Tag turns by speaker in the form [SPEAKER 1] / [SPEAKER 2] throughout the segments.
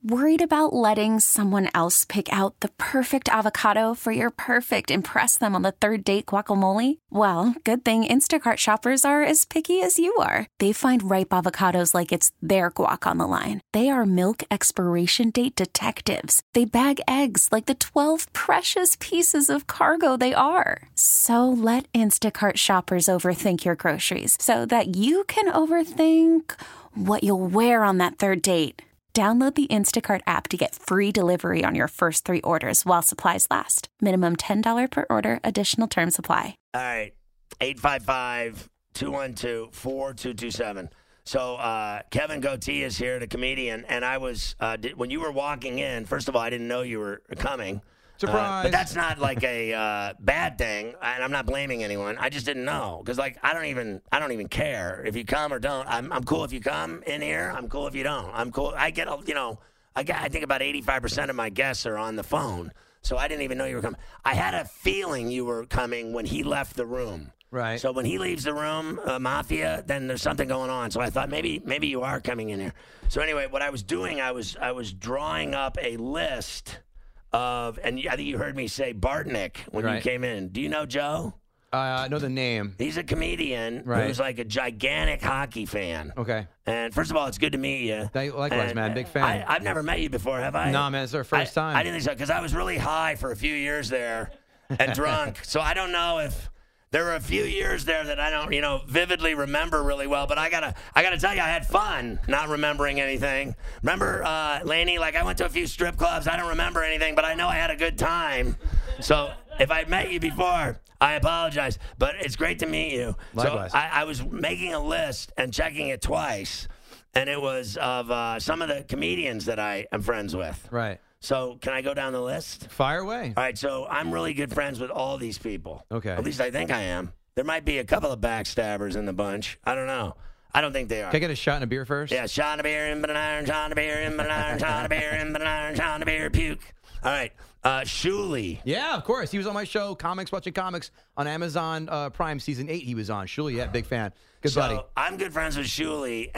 [SPEAKER 1] Worried about letting someone else pick out the perfect avocado for your perfect impress them on the third date guacamole? Well, good thing Instacart shoppers are as picky as you are. They find ripe avocados like it's their guac on the line. They are milk expiration date detectives. They bag eggs like the 12 precious pieces of cargo they are. So let Instacart shoppers overthink your groceries so that you can overthink what you'll wear on that third date. Download the Instacart app to get free delivery on your first 3 orders while supplies last. Minimum $10 per order. Additional terms apply.
[SPEAKER 2] All right. 855-212-4227. So Kevin Goatee is here, the comedian, and I was when you were walking in, first of all, I didn't know you were coming.
[SPEAKER 3] Surprise.
[SPEAKER 2] But that's not like a bad thing, and I'm not blaming anyone. I just didn't know because, like, I don't even care if you come or don't. I'm cool if you come in here. I'm cool if you don't. I'm cool. I think about 85% of my guests are on the phone, so I didn't even know you were coming. I had a feeling you were coming when he left the room.
[SPEAKER 3] Right.
[SPEAKER 2] So when he leaves the room, Mafia, then there's something going on. So I thought maybe you are coming in here. So anyway, what I was doing, I was drawing up a list of, and I think you heard me say Bartnick when you came in. Do you know Joe?
[SPEAKER 3] I know the name.
[SPEAKER 2] He's a comedian who's like a gigantic hockey fan.
[SPEAKER 3] Okay.
[SPEAKER 2] And first of all, it's good to meet you.
[SPEAKER 3] Likewise, man. Big fan.
[SPEAKER 2] I've never met you before, have I?
[SPEAKER 3] No, man. It's our first time.
[SPEAKER 2] I didn't think so because I was really high for a few years there and drunk. So I don't know if there were a few years there that I don't, vividly remember really well. But I gotta tell you, I had fun not remembering anything. Remember, Laney? Like I went to a few strip clubs. I don't remember anything, but I know I had a good time. So if I met you before, I apologize. But it's great to meet you.
[SPEAKER 3] Likewise.
[SPEAKER 2] So I was making a list and checking it twice, and it was of some of the comedians that I am friends with.
[SPEAKER 3] Right.
[SPEAKER 2] So can I go down the list?
[SPEAKER 3] Fire away.
[SPEAKER 2] All right, so I'm really good friends with all these people.
[SPEAKER 3] Okay.
[SPEAKER 2] At least I think I am. There might be a couple of backstabbers in the bunch. I don't know. I don't think they are.
[SPEAKER 3] Can I get a shot and a beer first?
[SPEAKER 2] Yeah, shot of beer, in but an iron, shot of beer, in but an iron, shot of beer, in but an iron, shot of beer, puke. All right, Shuli.
[SPEAKER 3] Yeah, of course. He was on my show, Watching Comics, on Amazon Prime Season 8. He was on. Shuli, yeah, big fan. Good buddy.
[SPEAKER 2] I'm good friends with Shuli,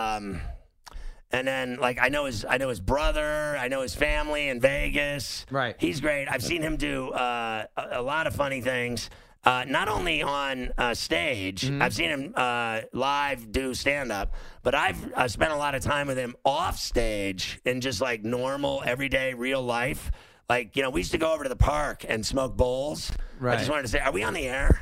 [SPEAKER 2] and then, like, I know his brother. I know his family in Vegas.
[SPEAKER 3] Right.
[SPEAKER 2] He's great. I've seen him do a lot of funny things, not only on stage. Mm-hmm. I've seen him live do stand-up, but I've spent a lot of time with him off stage in just, like, normal, everyday, real life. Like, we used to go over to the park and smoke bowls.
[SPEAKER 3] Right.
[SPEAKER 2] I just wanted to say, are we on the air?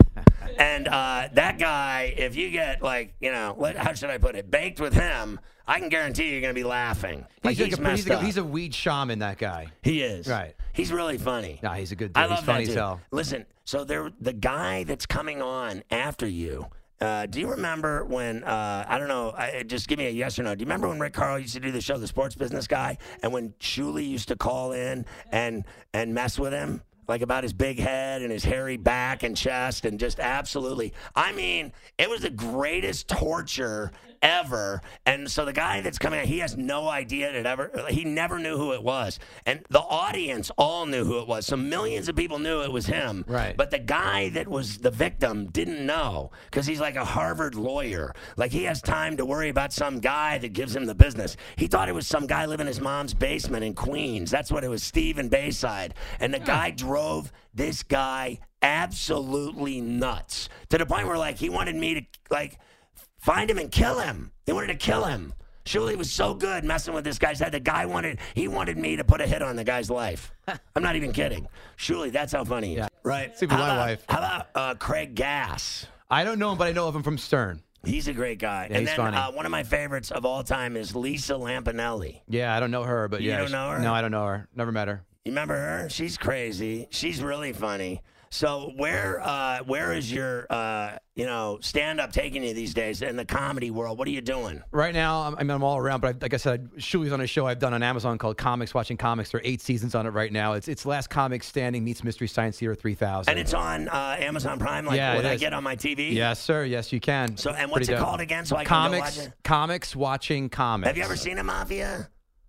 [SPEAKER 2] And that guy, if you get, like, how should I put it, baked with him, I can guarantee you're going to be laughing. Like,
[SPEAKER 3] he's a weed shaman, that guy.
[SPEAKER 2] He is.
[SPEAKER 3] Right.
[SPEAKER 2] He's really funny.
[SPEAKER 3] Nah, he's a good dude.
[SPEAKER 2] I love
[SPEAKER 3] he's funny
[SPEAKER 2] that
[SPEAKER 3] as
[SPEAKER 2] dude.
[SPEAKER 3] hell.
[SPEAKER 2] Listen, so the guy that's coming on after you, do you remember when, I don't know, just give me a yes or no. Do you remember when Rick Carl used to do the show, The Sports Business Guy, and when Shuli used to call in and mess with him? Like about his big head and his hairy back and chest and just absolutely. I mean, it was the greatest torture ever. And so the guy that's coming out, he has no idea he never knew who it was. And the audience all knew who it was. So millions of people knew it was him.
[SPEAKER 3] Right.
[SPEAKER 2] But the guy that was the victim didn't know because he's like a Harvard lawyer. Like he has time to worry about some guy that gives him the business. He thought it was some guy living in his mom's basement in Queens. That's what it was, Steve in Bayside. And the guy drove this guy absolutely nuts to the point where, like, he wanted me to, like, find him and kill him. They wanted to kill him. Shuli was so good messing with this guy's head. The guy wanted me to put a hit on the guy's life. I'm not even kidding. Shuli, that's how funny he is.
[SPEAKER 3] Yeah.
[SPEAKER 2] Right.
[SPEAKER 3] Sleep with my wife.
[SPEAKER 2] How about Craig Gass?
[SPEAKER 3] I don't know him, but I know of him from Stern.
[SPEAKER 2] He's a great guy.
[SPEAKER 3] Yeah,
[SPEAKER 2] and
[SPEAKER 3] he's
[SPEAKER 2] then
[SPEAKER 3] funny.
[SPEAKER 2] One of my favorites of all time is Lisa Lampanelli.
[SPEAKER 3] Yeah, I don't know her, but
[SPEAKER 2] You
[SPEAKER 3] yeah.
[SPEAKER 2] don't know her?
[SPEAKER 3] No, I don't know her. Never met her.
[SPEAKER 2] You remember her? She's crazy. She's really funny. So where is your stand-up taking you these days in the comedy world? What are you doing?
[SPEAKER 3] Right now, I'm all around, but like I said, Shuli's on a show I've done on Amazon called Watching Comics. There are 8 seasons on it right now. It's Last Comic Standing meets Mystery Science Theater 3000.
[SPEAKER 2] And it's on Amazon Prime? Like,
[SPEAKER 3] yeah,
[SPEAKER 2] would I get on my TV?
[SPEAKER 3] Yes, sir. Yes, you can.
[SPEAKER 2] So, and what's it called again so I can go watch it?
[SPEAKER 3] Comics Watching Comics.
[SPEAKER 2] Have you ever seen a Mafia?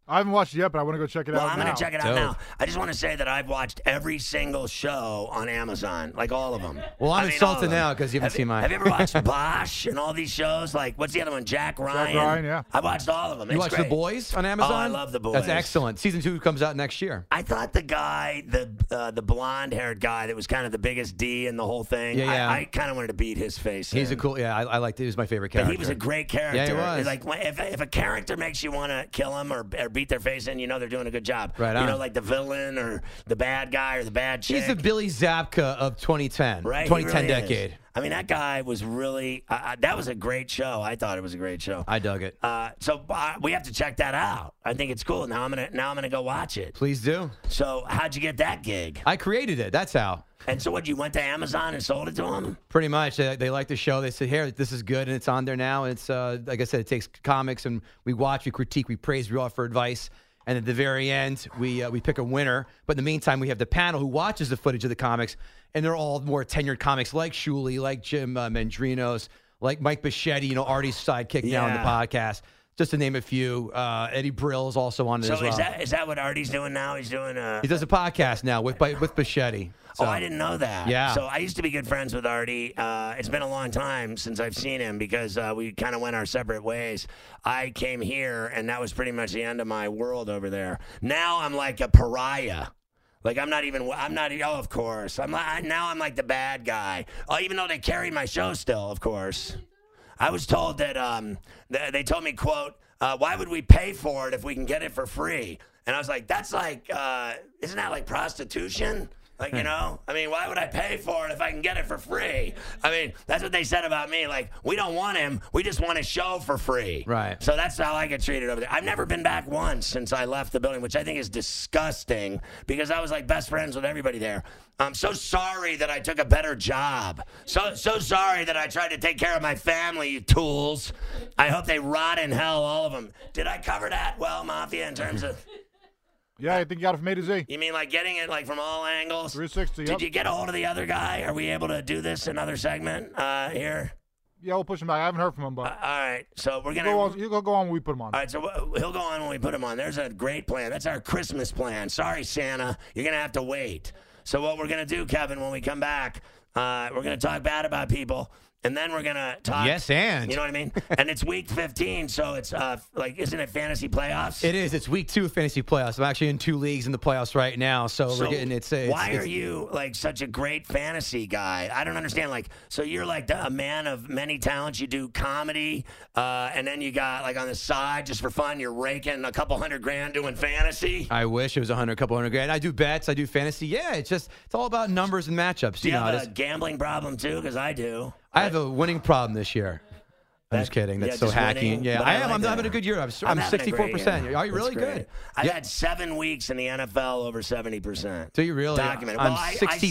[SPEAKER 4] I haven't watched it yet, but I want to go check it out now.
[SPEAKER 2] Well, I'm going to check it out
[SPEAKER 3] Dope.
[SPEAKER 2] now. I just want to say that I've watched every single show on Amazon, like all of them.
[SPEAKER 3] Well, I'm
[SPEAKER 2] all
[SPEAKER 3] insulted
[SPEAKER 2] of them.
[SPEAKER 3] now because you haven't seen mine.
[SPEAKER 2] Have you ever watched Bosch and all these shows? Like, what's the other one? Jack Ryan?
[SPEAKER 4] Jack Ryan, yeah.
[SPEAKER 2] I watched all of them.
[SPEAKER 3] You
[SPEAKER 2] It's
[SPEAKER 3] watch
[SPEAKER 2] great.
[SPEAKER 3] The Boys on Amazon?
[SPEAKER 2] Oh, I love The Boys.
[SPEAKER 3] That's excellent. Season 2 comes out next year.
[SPEAKER 2] I thought the guy, the blonde-haired guy that was kind of the biggest D in the whole thing,
[SPEAKER 3] Yeah.
[SPEAKER 2] I kind of wanted to beat his face
[SPEAKER 3] He's
[SPEAKER 2] in.
[SPEAKER 3] a cool, I liked it. He was my favorite
[SPEAKER 2] But
[SPEAKER 3] character.
[SPEAKER 2] he was a great character.
[SPEAKER 3] Yeah, he was.
[SPEAKER 2] Like, if a character makes you want to kill him or beat their face in, you know they're doing a good job.
[SPEAKER 3] Right
[SPEAKER 2] You
[SPEAKER 3] on.
[SPEAKER 2] know, like the villain or the bad guy or the bad chick.
[SPEAKER 3] He's the Billy Zabka of 2010.
[SPEAKER 2] Right, he
[SPEAKER 3] 2010
[SPEAKER 2] really
[SPEAKER 3] decade.
[SPEAKER 2] is. I mean, that guy was really. That was a great show. I thought it was a great show.
[SPEAKER 3] I dug it.
[SPEAKER 2] So we have to check that out. I think it's cool. Now I'm gonna go watch it.
[SPEAKER 3] Please do.
[SPEAKER 2] So how'd you get that gig?
[SPEAKER 3] I created it. That's how.
[SPEAKER 2] And so what? You went to Amazon and sold it to them?
[SPEAKER 3] Pretty much. They like the show. They said, here, this is good, and it's on there now. And it's, like I said, it takes comics, and we watch, we critique, we praise, we offer advice. And at the very end, we pick a winner. But in the meantime, we have the panel who watches the footage of the comics, and they're all more tenured comics like Shuley, like Jim Mendrinos, like Mike Bichetti, Artie's sidekick now on the podcast. Just to name a few. Eddie Brill is also on it as well.
[SPEAKER 2] So is that what Artie's doing now? He's doing
[SPEAKER 3] He does a podcast now with Bichetti. So,
[SPEAKER 2] I didn't know that.
[SPEAKER 3] Yeah.
[SPEAKER 2] So I used to be good friends with Artie. It's been a long time since I've seen him because we kind of went our separate ways. I came here, and that was pretty much the end of my world over there. Now I'm like a pariah. Like I'm not. Oh, of course. I'm like the bad guy. Oh, even though they carry my show still, of course. I was told that they told me, quote, why would we pay for it if we can get it for free? And I was like, that's like, isn't that like prostitution? Like, I mean, why would I pay for it if I can get it for free? I mean, that's what they said about me. Like, we don't want him. We just want his show for free.
[SPEAKER 3] Right.
[SPEAKER 2] So that's how I get treated over there. I've never been back once since I left the building, which I think is disgusting because I was like best friends with everybody there. I'm so sorry that I took a better job. So sorry that I tried to take care of my family, you tools. I hope they rot in hell, all of them. Did I cover that well, Mafia, in terms of...
[SPEAKER 4] Yeah, I think you got it from A to Z.
[SPEAKER 2] You mean like getting it like from all angles?
[SPEAKER 4] 360, yep.
[SPEAKER 2] Did you get a hold of the other guy? Are we able to do this another segment here?
[SPEAKER 4] Yeah, we'll push him back. I haven't heard from him, but
[SPEAKER 2] All right, so we're gonna.
[SPEAKER 4] he'll go on when we put him on.
[SPEAKER 2] All right, so he'll go on when we put him on. There's a great plan. That's our Christmas plan. Sorry, Santa, you're gonna have to wait. So what we're gonna do, Kevin, when we come back, we're gonna talk bad about people. And then we're going to talk.
[SPEAKER 3] Yes, and.
[SPEAKER 2] You know what I mean? And it's week 15, so it's isn't it fantasy playoffs?
[SPEAKER 3] It is. It's week 2 of fantasy playoffs. I'm actually in 2 leagues in the playoffs right now, so we're getting
[SPEAKER 2] why are you like such a great fantasy guy? I don't understand. Like, so you're like a man of many talents. You do comedy, and then you got like on the side just for fun. You're raking a couple $100,000 doing fantasy.
[SPEAKER 3] I wish it was a couple $100,000. I do bets. I do fantasy. Yeah, it's all about numbers and matchups.
[SPEAKER 2] Do you have a gambling problem too? Because I do.
[SPEAKER 3] I have a winning problem this year. I'm just kidding. That's so hacky.
[SPEAKER 2] Winning,
[SPEAKER 3] yeah,
[SPEAKER 2] I
[SPEAKER 3] am. I'm having a good year. I'm 64%. Are you really good?
[SPEAKER 2] I've had 7 weeks in the NFL over 70%.
[SPEAKER 3] Do you really?
[SPEAKER 2] Documented.
[SPEAKER 3] I'm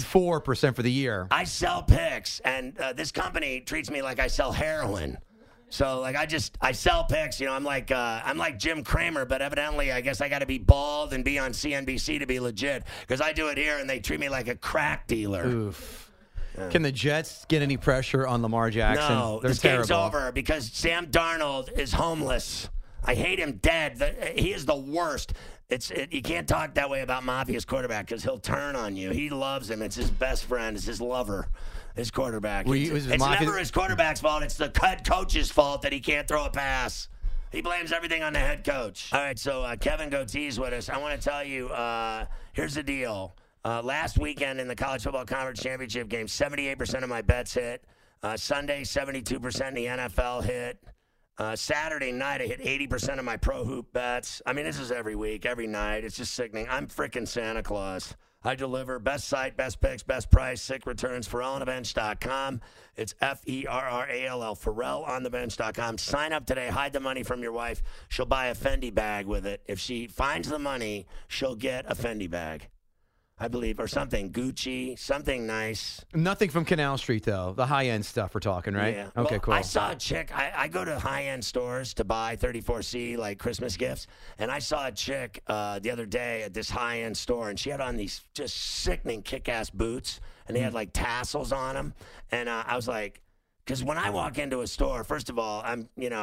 [SPEAKER 3] 64% for the year.
[SPEAKER 2] I sell picks, and this company treats me like I sell heroin. So like I sell picks, I'm like Jim Cramer, but evidently I guess I got to be bald and be on CNBC to be legit because I do it here and they treat me like a crack dealer.
[SPEAKER 3] Oof. Can the Jets get any pressure on Lamar Jackson?
[SPEAKER 2] No,
[SPEAKER 3] They're
[SPEAKER 2] this
[SPEAKER 3] terrible.
[SPEAKER 2] game's over because Sam Darnold is homeless. I hate him dead. He is the worst. You can't talk that way about Mafia's quarterback because he'll turn on you. He loves him. It's his best friend. It's his lover. His quarterback. It's never his quarterback's fault. It's the coach's fault that he can't throw a pass. He blames everything on the head coach. All right, so Kevin Goatee's with us. I want to tell you, here's the deal. Last weekend in the College Football Conference Championship game, 78% of my bets hit. Sunday, 72% in the NFL hit. Saturday night, I hit 80% of my pro hoop bets. I mean, this is every week, every night. It's just sickening. I'm freaking Santa Claus. I deliver best site, best picks, best price, sick returns, FerrallOnTheBench.com. It's Ferrall, FerrallOnTheBench.com. Sign up today. Hide the money from your wife. She'll buy a Fendi bag with it. If she finds the money, she'll get a Fendi bag, I believe, or something. Gucci, something nice.
[SPEAKER 3] Nothing from Canal Street, though. The high-end stuff we're talking, right?
[SPEAKER 2] Yeah.
[SPEAKER 3] Okay,
[SPEAKER 2] well,
[SPEAKER 3] cool.
[SPEAKER 2] I saw a chick. I go to high-end stores to buy 34C, like Christmas gifts. And I saw a chick the other day at this high-end store, and she had on these just sickening kick-ass boots, and they had, like, tassels on them. And I was like, because when I walk into a store, first of all,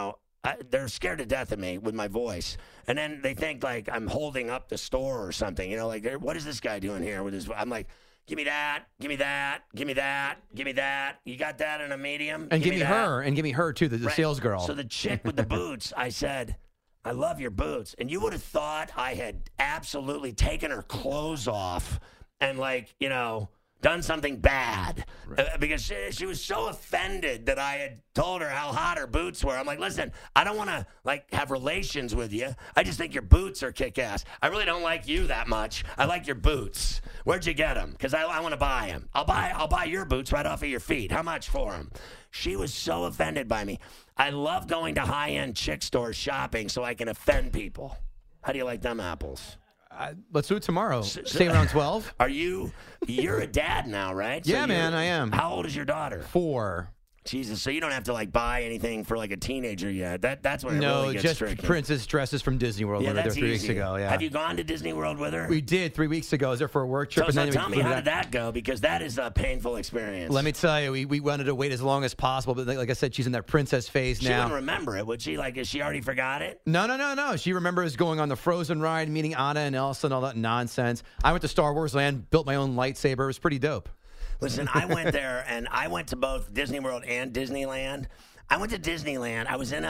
[SPEAKER 2] they're scared to death of me with my voice. And then they think, like, I'm holding up the store or something. You know, like, what is this guy doing here with his – I'm like, give me that, give me that, give me that, give me that. You got that in a medium?
[SPEAKER 3] And give me her, too, the sales girl.
[SPEAKER 2] So the chick with the boots, I said, I love your boots. And you would have thought I had absolutely taken her clothes off and, like, you know – done something bad because she was so offended that I had told her how hot her boots were. I'm like, listen, I don't want to like have relations with you. I just think your boots are kick-ass. I really don't like you that much. I like your boots. Where'd you get them? Because I want to buy them. I'll buy your boots right off of your feet. How much for them? She was so offended by me. I love going to high-end chick stores shopping so I can offend people. How do you like them apples?
[SPEAKER 3] Let's do it tomorrow. Stay around 12.
[SPEAKER 2] You're a dad now, right?
[SPEAKER 3] Yeah, man, I am.
[SPEAKER 2] How old is your daughter?
[SPEAKER 3] 4.
[SPEAKER 2] Jesus, so you don't have to like buy anything for like a teenager yet. That's when it really gets tricky.
[SPEAKER 3] No, just princess dresses from Disney World.
[SPEAKER 2] Yeah, that's
[SPEAKER 3] 3 weeks ago. Yeah.
[SPEAKER 2] Have you gone to Disney World with her?
[SPEAKER 3] We did 3 weeks ago. I was there for a work trip.
[SPEAKER 2] So tell me, how did that go? Because that is a painful experience.
[SPEAKER 3] Let me tell you, we wanted to wait as long as possible, but like I said, she's in that princess phase now.
[SPEAKER 2] She wouldn't remember it, would she? Like, is she already forgot it?
[SPEAKER 3] No. She remembers going on the Frozen ride, meeting Anna and Elsa and all that nonsense. I went to Star Wars Land, built my own lightsaber. It was pretty dope.
[SPEAKER 2] Listen, I went there, and I went to both Disney World and Disneyland. I went to Disneyland. I was in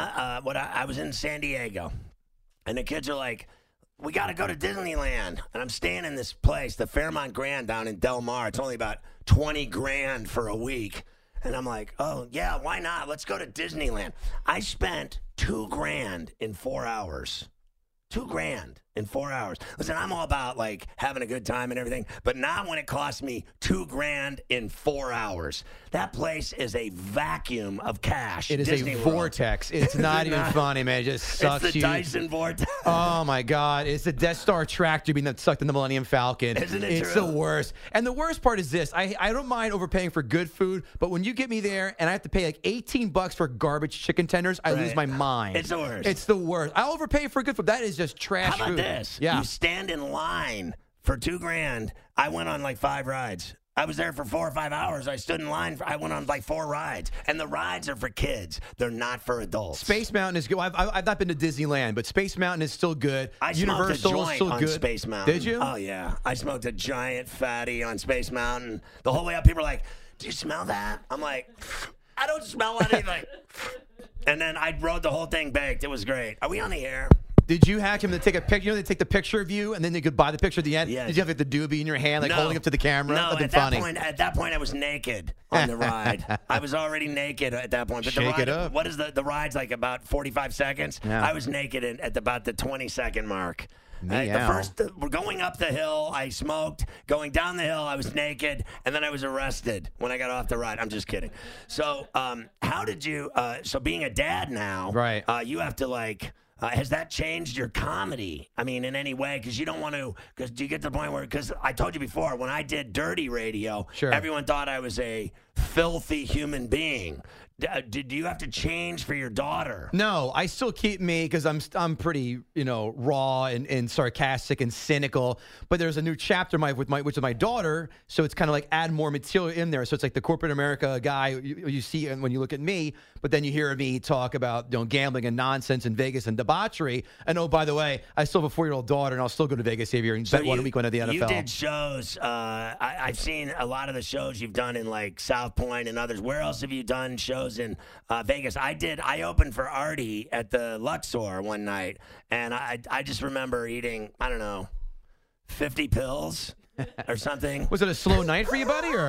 [SPEAKER 2] I was in San Diego, and the kids are like, "We got to go to Disneyland." And I'm staying in this place, the Fairmont Grand down in Del Mar. It's only about $20,000 for a week, and I'm like, "Oh yeah, why not? Let's go to Disneyland." I spent $2,000 in 4 hours. $2,000 in 4 hours. Listen, I'm all about like having a good time and everything, but not when it costs me $2,000 in 4 hours. That place is a vacuum of cash.
[SPEAKER 3] It is
[SPEAKER 2] Disney
[SPEAKER 3] a
[SPEAKER 2] World.
[SPEAKER 3] vortex. It's not even funny, man. It just sucks.
[SPEAKER 2] It's the
[SPEAKER 3] you.
[SPEAKER 2] Dyson vortex.
[SPEAKER 3] Oh my God! It's the Death Star tractor being that sucked in the Millennium Falcon.
[SPEAKER 2] Isn't it
[SPEAKER 3] It's
[SPEAKER 2] true?
[SPEAKER 3] the worst. And the worst part is this: I don't mind overpaying for good food, but when you get me there and I have to pay like $18 for garbage chicken tenders, I lose my mind.
[SPEAKER 2] It's the worst.
[SPEAKER 3] It's the worst. I overpay for good food. That is just trash
[SPEAKER 2] How about
[SPEAKER 3] food.
[SPEAKER 2] this?
[SPEAKER 3] Yeah.
[SPEAKER 2] You stand in line for $2,000. I went on like 5 rides. I was there for 4 or 5 hours. I stood in line. I went on like 4 rides. And the rides are for kids. They're not for adults.
[SPEAKER 3] Space Mountain is good. I've not been to Disneyland, but Space Mountain is still good.
[SPEAKER 2] I
[SPEAKER 3] Universal
[SPEAKER 2] smoked a
[SPEAKER 3] is
[SPEAKER 2] joint
[SPEAKER 3] still
[SPEAKER 2] on
[SPEAKER 3] good.
[SPEAKER 2] Space Mountain.
[SPEAKER 3] Did you?
[SPEAKER 2] Oh, yeah. I smoked a giant fatty on Space Mountain. The whole way up, people are like, "Do you smell that?" I'm like, "I don't smell anything." And then I rode the whole thing baked. It was great. Are we on the air?
[SPEAKER 3] Did you hack him to take a picture? You know, they take the picture of you, and then they could buy the picture at the end.
[SPEAKER 2] Yes.
[SPEAKER 3] Did you have like the doobie in your hand, like
[SPEAKER 2] No.
[SPEAKER 3] holding up to the camera?
[SPEAKER 2] No,
[SPEAKER 3] That'd
[SPEAKER 2] at
[SPEAKER 3] be funny.
[SPEAKER 2] that point, I was naked on the ride. I was already naked at that point. But the
[SPEAKER 3] Shake
[SPEAKER 2] ride,
[SPEAKER 3] it up.
[SPEAKER 2] What is the ride's like about 45 seconds?
[SPEAKER 3] Yeah.
[SPEAKER 2] I was naked at about the 20-second mark.
[SPEAKER 3] Meow.
[SPEAKER 2] We're going up the hill, I smoked. Going down the hill, I was naked, and then I was arrested when I got off the ride. I'm just kidding. So, how did you? So, being a dad now,
[SPEAKER 3] Right.
[SPEAKER 2] You have to like. Has that changed your comedy? I mean, in any way? Because you don't want to. Because do you get to the point where? Because I told you before, when I did Dirty Radio,
[SPEAKER 3] Sure.
[SPEAKER 2] everyone thought I was a filthy human being. Did you have to change for your daughter?
[SPEAKER 3] No, I still keep me because I'm pretty raw and sarcastic and cynical. But there's a new chapter which is my daughter, so it's kind of like add more material in there. So it's like the corporate America guy you see when you look at me, but then you hear me talk about gambling and nonsense in Vegas and debauchery. And oh, by the way, I still have a 4-year-old daughter, and I'll still go to Vegas every year and bet 1 week one of the NFL.
[SPEAKER 2] You did shows. I've seen a lot of the shows you've done in like South Point and others. Where else have you done shows in Vegas? I opened for Artie at the Luxor one night, and I just remember eating, I don't know, 50 pills or something.
[SPEAKER 3] Was it a slow night for you, buddy? Or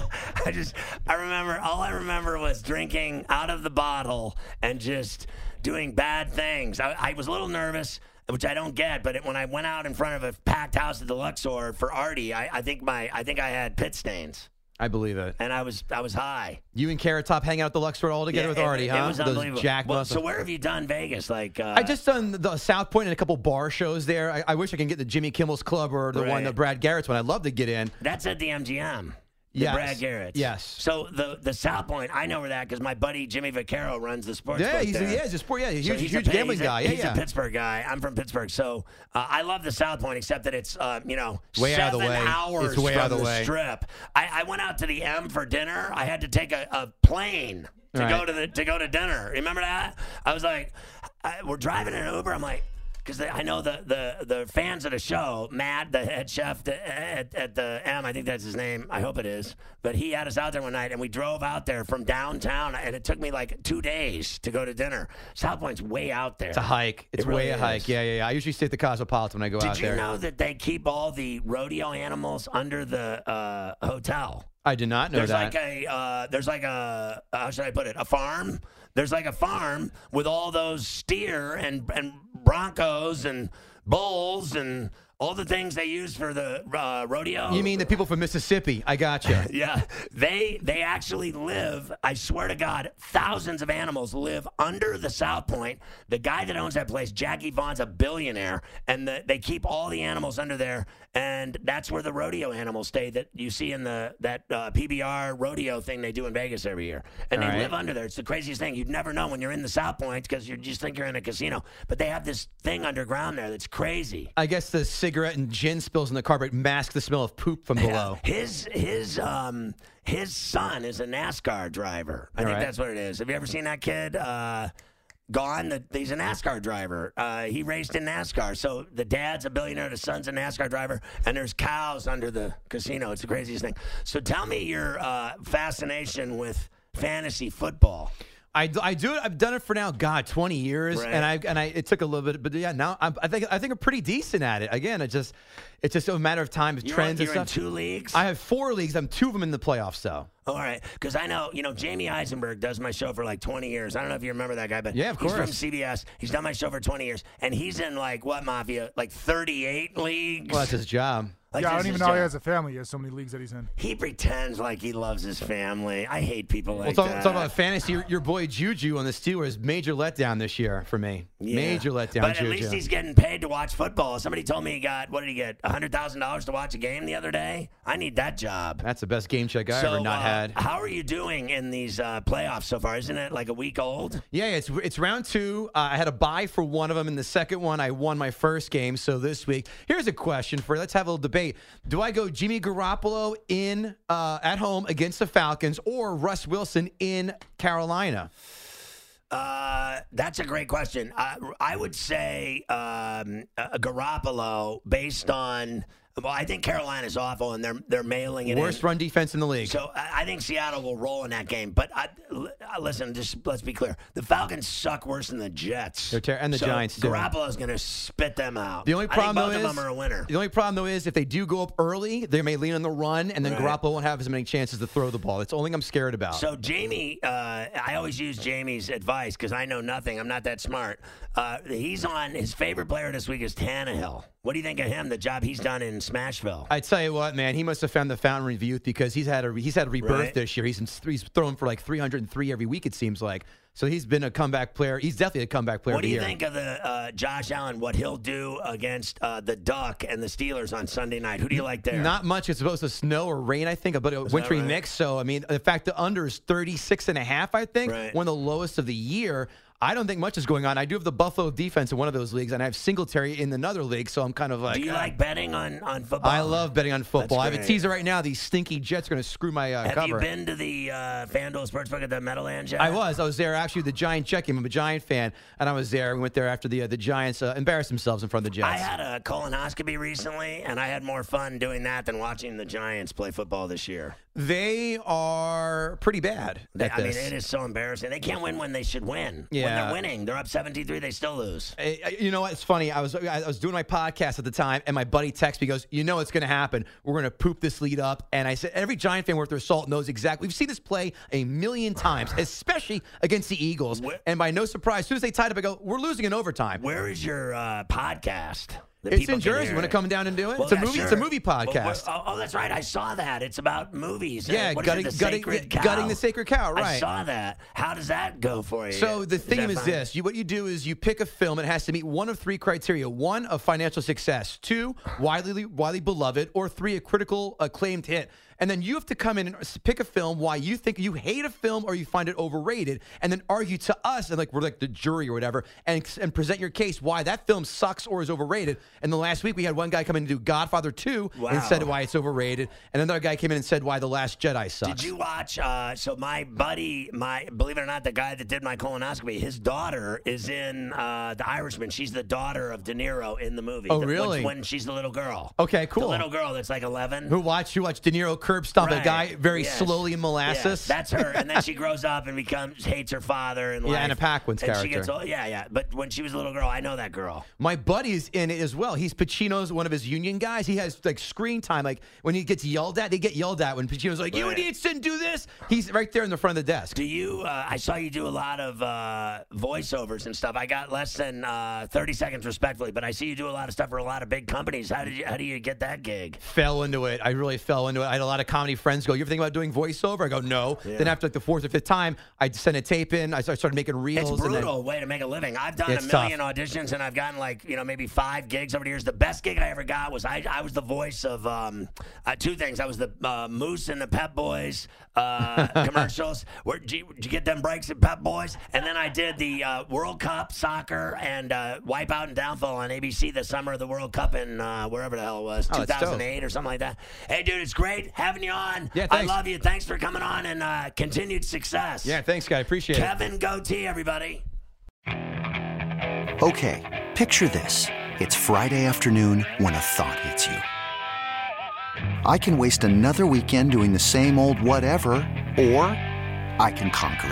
[SPEAKER 2] all I remember was drinking out of the bottle and just doing bad things. I was a little nervous, which I don't get, but when I went out in front of a packed house at the Luxor for Artie, I think I had pit stains.
[SPEAKER 3] I believe it.
[SPEAKER 2] And I was high.
[SPEAKER 3] You and Carrot Top hang out at the Luxor all together with Artie, huh?
[SPEAKER 2] It was
[SPEAKER 3] Those
[SPEAKER 2] unbelievable.
[SPEAKER 3] jack
[SPEAKER 2] Well,
[SPEAKER 3] muscles.
[SPEAKER 2] so where have you done Vegas? Like
[SPEAKER 3] I just done the South Point and a couple bar shows there. I wish I can get the Jimmy Kimmel's Club or the one that Brad Garrett's one. I'd love to get in.
[SPEAKER 2] That's at the MGM.
[SPEAKER 3] Yes.
[SPEAKER 2] Brad Garrett.
[SPEAKER 3] Yes.
[SPEAKER 2] So the South Point, I know where that because my buddy Jimmy Vaccaro runs the sports.
[SPEAKER 3] Yeah,
[SPEAKER 2] book
[SPEAKER 3] he's
[SPEAKER 2] there.
[SPEAKER 3] a sport. Yeah,
[SPEAKER 2] So
[SPEAKER 3] huge gambling guy.
[SPEAKER 2] He's a Pittsburgh guy. I'm from Pittsburgh, so I love the South Point, except that it's
[SPEAKER 3] way
[SPEAKER 2] 7
[SPEAKER 3] out of the way.
[SPEAKER 2] hours
[SPEAKER 3] It's way
[SPEAKER 2] from
[SPEAKER 3] out of the
[SPEAKER 2] the
[SPEAKER 3] way.
[SPEAKER 2] Strip. I went out to the M for dinner. I had to take a plane to go to dinner. Remember that? I was like, we're driving in an Uber. I'm like, because I know the fans of the show, Matt, the head chef at the M, I think that's his name. I hope it is. But he had us out there one night, and we drove out there from downtown, and it took me like 2 days to go to dinner. South Point's way out there.
[SPEAKER 3] It's a hike. It's
[SPEAKER 2] really
[SPEAKER 3] way a hike. Yeah. I usually stay at the Cosmopolitan when I go out there.
[SPEAKER 2] Did you know that they keep all the rodeo animals under the hotel?
[SPEAKER 3] I did not know that.
[SPEAKER 2] There's like a how should I put it? A farm. There's like a farm with all those steer and broncos and bulls and all the things they use for the rodeo.
[SPEAKER 3] You mean the people from Mississippi? I gotcha.
[SPEAKER 2] Yeah. They actually live, I swear to God, thousands of animals live under the South Point. The guy that owns that place, Jackie Vaughn's a billionaire, and they keep all the animals under there, and that's where the rodeo animals stay that you see in that PBR rodeo thing they do in Vegas every year. And they live under there. It's the craziest thing. You'd never know when you're in the South Point because you just think you're in a casino. But they have this thing underground there that's crazy.
[SPEAKER 3] I guess the cigarette and gin spills in the carpet mask the smell of poop from below.
[SPEAKER 2] His son is a NASCAR driver. I think that's what it is. Have you ever seen that kid? Gone. He's a NASCAR driver. He raced in NASCAR. So the dad's a billionaire, the son's a NASCAR driver, and there's cows under the casino. It's the craziest thing. So tell me your fascination with fantasy football.
[SPEAKER 3] I do it. I've done it for now, 20 years,
[SPEAKER 2] right.
[SPEAKER 3] and I it took a little bit, but yeah, now I think I'm pretty decent at it. Again, it's just a matter of time, trends and stuff.
[SPEAKER 2] You're in 2 leagues?
[SPEAKER 3] I have 4 leagues. I'm 2 of them in the playoffs, though.
[SPEAKER 2] All right, because I know, Jamie Eisenberg does my show for like 20 years. I don't know if you remember that guy, but
[SPEAKER 3] yeah, of course.
[SPEAKER 2] He's from CBS. He's done my show for 20 years, and he's in like what, Mafia? Like 38 leagues?
[SPEAKER 3] Well, that's his job.
[SPEAKER 2] Like,
[SPEAKER 4] I don't even know he has a family. He has so many leagues that he's in.
[SPEAKER 2] He pretends like he loves his family. I hate people like that.
[SPEAKER 3] Talk about fantasy. Your boy Juju on the Steelers, major letdown this year for me.
[SPEAKER 2] Yeah.
[SPEAKER 3] Major letdown,
[SPEAKER 2] but
[SPEAKER 3] Juju.
[SPEAKER 2] At least he's getting paid to watch football. Somebody told me he got, what did he get, $100,000 to watch a game the other day? I need that job.
[SPEAKER 3] That's the best game check I ever not had.
[SPEAKER 2] How are you doing in these playoffs so far? Isn't it like a week old?
[SPEAKER 3] Yeah, it's round 2. I had a bye for one of them. In the second one, I won my first game. So this week, here's a question let's have a little debate. Do I go Jimmy Garoppolo in at home against the Falcons or Russ Wilson in Carolina?
[SPEAKER 2] That's a great question. I would say Garoppolo based on. Well, I think Carolina's awful, and they're mailing it in.
[SPEAKER 3] Worst run defense in the league.
[SPEAKER 2] So I think Seattle will roll in that game. But listen, just let's be clear. The Falcons suck worse than the Jets.
[SPEAKER 3] And the Giants, too.
[SPEAKER 2] Garoppolo's going to spit them out.
[SPEAKER 3] The only problem,
[SPEAKER 2] I think both of them are a winner.
[SPEAKER 3] The only problem, though, is if they do go up early, they may lean on the run, and then Garoppolo won't have as many chances to throw the ball. That's the only thing I'm scared about.
[SPEAKER 2] So Jamie, I always use Jamie's advice because I know nothing. I'm not that smart. He's on his favorite player this week is Tannehill. What do you think of him, the job he's done in Smashville?
[SPEAKER 3] I tell you what, man, he must have found the fountain of youth because he's had a rebirth this year. He's thrown for like 303 every week, it seems like. So he's been a comeback player. He's definitely a comeback player.
[SPEAKER 2] What do you think of the Josh Allen, what he'll do against the Duck and the Steelers on Sunday night? Who do you like there?
[SPEAKER 3] Not much. It's supposed to snow or rain, I think, but a wintry mix. So, I mean, the fact the under is 36.5, I think, one of the lowest of the year. I don't think much is going on. I do have the Buffalo defense in one of those leagues, and I have Singletary in another league, so I'm kind of like...
[SPEAKER 2] Do you like betting on football?
[SPEAKER 3] I love betting on football. I have a teaser right now. These stinky Jets are going to screw my cover.
[SPEAKER 2] Have you been to the FanDuel Sportsbook at the Meadowlands yet?
[SPEAKER 3] I was there. Actually, the Giant check game. I'm a Giant fan, and I was there. We went there after the Giants embarrassed themselves in front of the Jets.
[SPEAKER 2] I had a colonoscopy recently, and I had more fun doing that than watching the Giants play football this year.
[SPEAKER 3] They are pretty bad.
[SPEAKER 2] I mean, it is so embarrassing. They can't win when they should win.
[SPEAKER 3] Yeah.
[SPEAKER 2] When they're winning, they're up 17-3, they still lose.
[SPEAKER 3] You know what? It's funny. I was doing my podcast at the time, and my buddy texts me, goes, "You know what's going to happen. We're going to poop this lead up." And I said, every Giant fan worth their salt knows exactly. We've seen this play a million times, especially against the Eagles. And by no surprise, as soon as they tied up, I go, "We're losing in overtime."
[SPEAKER 2] Where is your podcast?
[SPEAKER 3] It's in Jersey. Want to come down and do it?
[SPEAKER 2] Well,
[SPEAKER 3] it's a movie podcast.
[SPEAKER 2] Oh, that's right. I saw that. It's about movies.
[SPEAKER 3] Yeah, gutting the sacred cow. Right.
[SPEAKER 2] I saw that. How does that go for you?
[SPEAKER 3] So the theme is this: what you do is you pick a film. It has to meet one of 3 criteria: 1, a financial success; 2, widely beloved; or 3, a critical acclaimed hit. and then you have to come in and pick a film why you think you hate a film or you find it overrated, and then argue to us, and like we're like the jury or whatever, and present your case why that film sucks or is overrated. And the last week we had one guy come in and do Godfather 2 and said why it's overrated, and another guy came in and said why The Last Jedi sucks.
[SPEAKER 2] Did you watch? So my buddy, believe it or not, the guy that did my colonoscopy, his daughter is in The Irishman. She's the daughter of De Niro in the movie.
[SPEAKER 3] Oh, really?
[SPEAKER 2] When she's the little girl.
[SPEAKER 3] Okay, cool.
[SPEAKER 2] The little girl that's like 11.
[SPEAKER 3] Who watched De Niro curb stomp a guy very
[SPEAKER 2] Yes.
[SPEAKER 3] slowly in molasses?
[SPEAKER 2] Yes, that's her. And then she grows up and hates her father and
[SPEAKER 3] Anna Paquin's character.
[SPEAKER 2] She gets But when she was a little girl, I know that girl.
[SPEAKER 3] My buddy's in it as well. He's Pacino's one of his union guys. He has like screen time. Like when he gets yelled at, they get yelled at when Pacino's like, "You idiots didn't do this." He's right there in the front of the desk.
[SPEAKER 2] Do you? I saw you do a lot of voiceovers and stuff. I got less than 30 seconds, respectfully, but I see you do a lot of stuff for a lot of big companies. How do you get that gig?
[SPEAKER 3] Fell into it. I really fell into it. I had a lot of comedy friends go, "You ever think about doing voiceover?" I go, "No." Yeah. Then after like the fourth or fifth time, I sent a tape in. I started making reels.
[SPEAKER 2] It's brutal way to make a living. I've done a million auditions and I've gotten maybe 5 gigs over the years. The best gig I ever got was I was the voice of 2 things. I was the Moose in the Pep Boys commercials. Did you get them breaks at Pep Boys? And then I did the World Cup soccer and Wipeout and Downfall on ABC the summer of the World Cup in wherever the hell it was, 2008 or something like that. Hey, dude, it's great having you on.
[SPEAKER 3] Yeah,
[SPEAKER 2] I love you. Thanks for coming on and continued success.
[SPEAKER 3] Yeah, thanks, guy. Appreciate it.
[SPEAKER 2] Kevin Goatee, everybody.
[SPEAKER 5] Okay, picture this. It's Friday afternoon when a thought hits you. I can waste another weekend doing the same old whatever, or I can conquer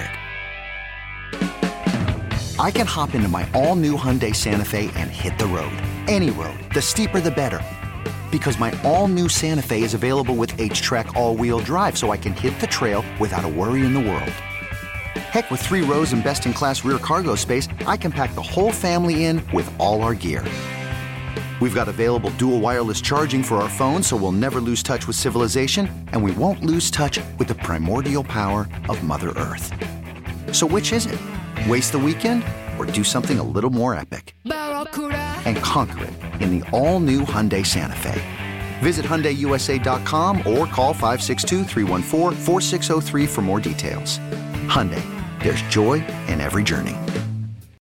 [SPEAKER 5] it. I can hop into my all-new Hyundai Santa Fe and hit the road. Any road. The steeper, the better. Because my all-new Santa Fe is available with H-Track all-wheel drive, so I can hit the trail without a worry in the world. Heck, with 3 rows and best-in-class rear cargo space, I can pack the whole family in with all our gear. We've got available dual wireless charging for our phones, so we'll never lose touch with civilization, and we won't lose touch with the primordial power of Mother Earth. So which is it? Waste the weekend or do something a little more epic? And conquer it in the all-new Hyundai Santa Fe. Visit HyundaiUSA.com or call 562-314-4603 for more details. Hyundai, there's joy in every journey.